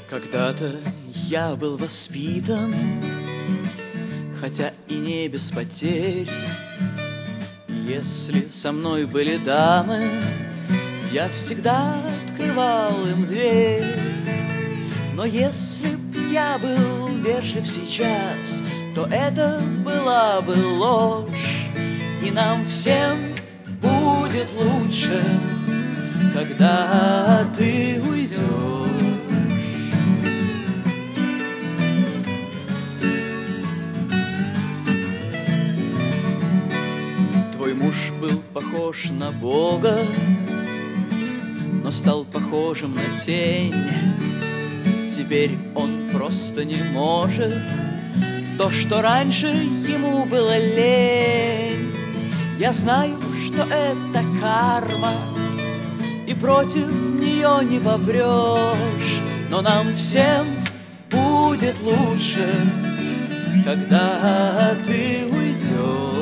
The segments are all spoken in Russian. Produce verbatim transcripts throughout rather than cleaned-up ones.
Когда-то я был воспитан, хотя и не без потерь. Если со мной были дамы, я всегда открывал им дверь. Но если б я был вежлив сейчас, то это была бы ложь. И нам всем будет лучше, когда ты уйдешь. Твой муж был похож на Бога, но стал похожим на тень. Теперь он просто не может то, что раньше ему было лень. Я знаю, что это карма, и против нее не попрешь. Но нам всем будет лучше, когда ты уйдешь.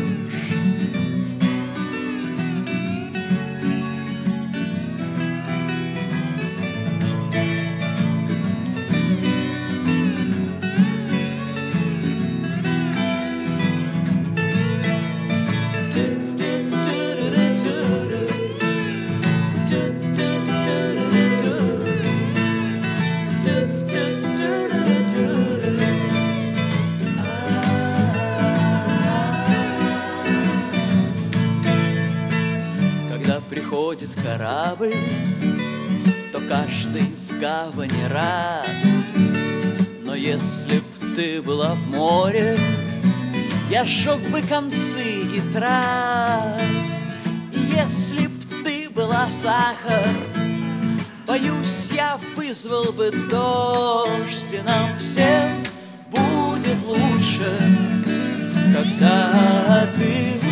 Приходит корабль, то каждый в гавани рад. Но если б ты была в море, я сжег бы концы и трав. И если б ты была сахар, боюсь, я вызвал бы дождь. И нам всем будет лучше, когда ты